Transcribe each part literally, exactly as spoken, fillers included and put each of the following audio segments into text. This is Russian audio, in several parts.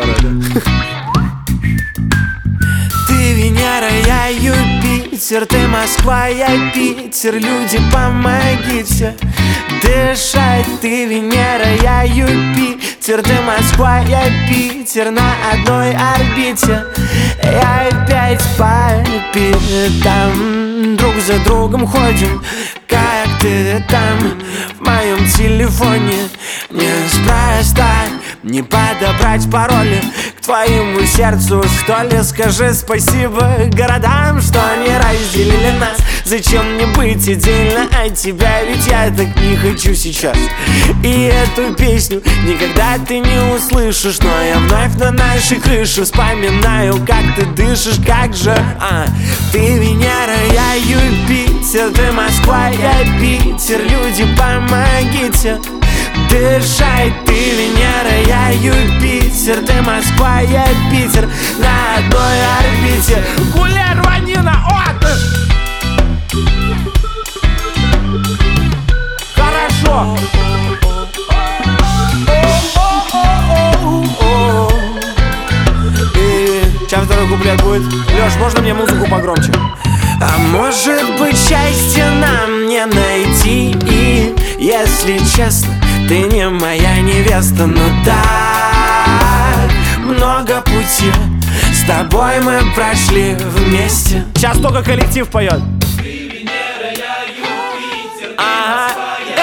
старая, да? Ты Венера, я Юпитер, ты Москва, я Питер. Люди, помогите дышать. Ты Венера, я Юпитер, ты Москва, я Питер. На одной орбите я опять по пятам. Друг за другом ходим, как ты там. В моем телефоне неспроста не подобрать пароли к твоему сердцу, что ли. Скажи спасибо городам, что не разделили нас. Зачем мне быть отдельно от тебя, ведь я так не хочу сейчас. И эту песню никогда ты не услышишь, но я вновь на нашей крыше вспоминаю, как ты дышишь, как же а. Ты Венера, я Юпитер, ты Москва, я Питер. Люди, помогите дышать. Ты Венера, я Юпитер, ты Москва, я Питер. На одной орбите гуляй, рванина, отдых. Хорошо. И сейчас второй куплет будет. Лёш, можно мне музыку погромче? А может быть, счастье нам не найти. И если честно, ты не моя невеста. Но так много пути с тобой мы прошли вместе. Сейчас только коллектив поет. Ты Венера, я Юпитер, Ага.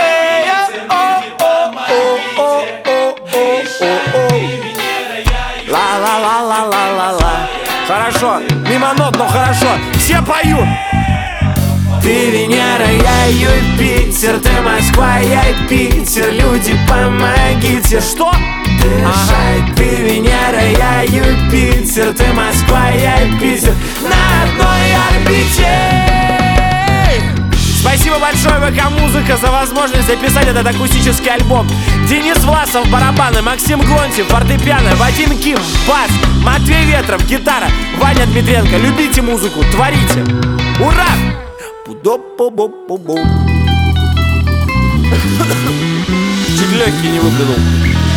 Ла-ла-ла-ла-ла-ла-ла. Хорошо, мимо нот, но хорошо. Все поют. Ты Венера, я Юпитер, ты Москва, я Питер. Люди, помогите. Что? Дышать. Ты Венера, я Юпитер, ты Москва, я Питер. На одной орбите. Спасибо большое ВК Музыка за возможность записать этот акустический альбом. Денис Власов, барабаны, Максим Глонтьев, фортепиано, Вадим Ким, бас, Матвей Ветров, гитара, Ваня Дмитренко. Любите музыку, творите. Ура! Чуть легкий не выплюнул.